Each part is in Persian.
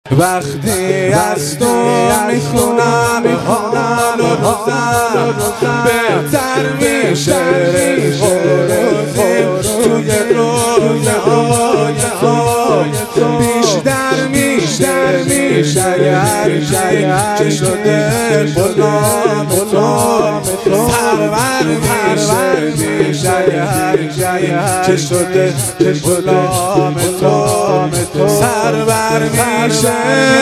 وقتی از تو میخونم حال و روزم بهتر میشه توی رویای تو بیشتر میشه اگر چه شده غلام تو سرور میشه اگر چه شده غلام تو سرور میشه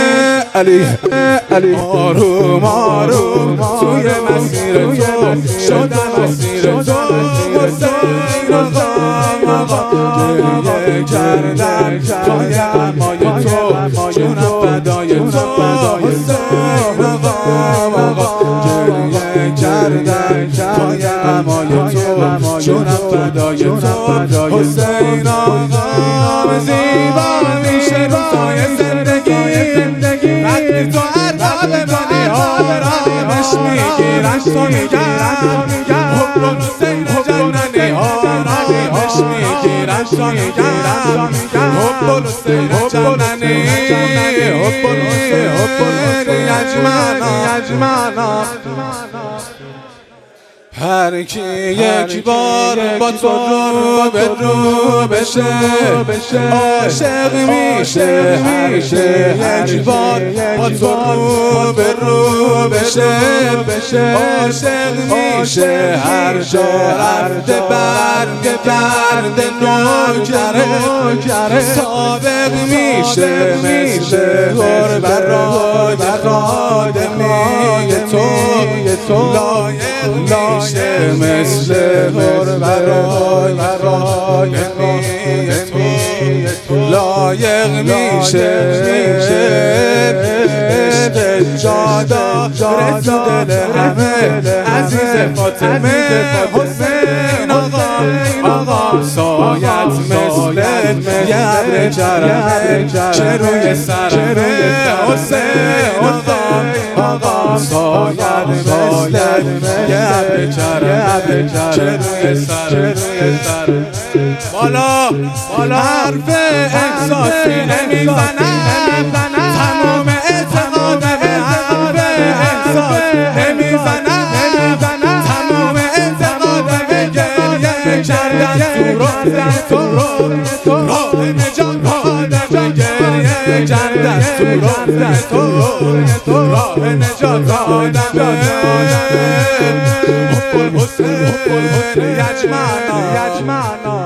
علی آروم آروم توی مسیر تو شدم مسیر تو حسین آقا گریه کردم پای امای تو جونم فدای تو حسین آقا گریه کردم پای امای تو جونم فدای تو حسین آقا زیبا میشه روزای زندگی وقتی تو عطا بمانی آرامش میگیرم تو میگم حب حسین جننی آرامش میگیرم تو میگم حب حسین جننی حب حسین یجمانا هر کی یک بار با تو رو به رو بشه عاشق میشه هر کی یک بار با تو رو به رو بشه عاشق میشه هر جا رفته برگرد نوکره سابق میشه مثل غر برای خادمی تو لایق میشه مثل غر برای تو لایق میشه عشق جادا رسول همه عزیز فاطمه حسین آقا سایت مثل یه ابر جرمه چه روی سرمه حسین آقا سایت مثل یه ابر جرمه چه روی سرمه بالا حرف احساسی نمیزنم تمام اعتقادم حرف احساس نمیزنم تمام اعتقادم گریه کردن تو راه نجات آدم گریه کردن تو راه نجات آدم حسین یجمانا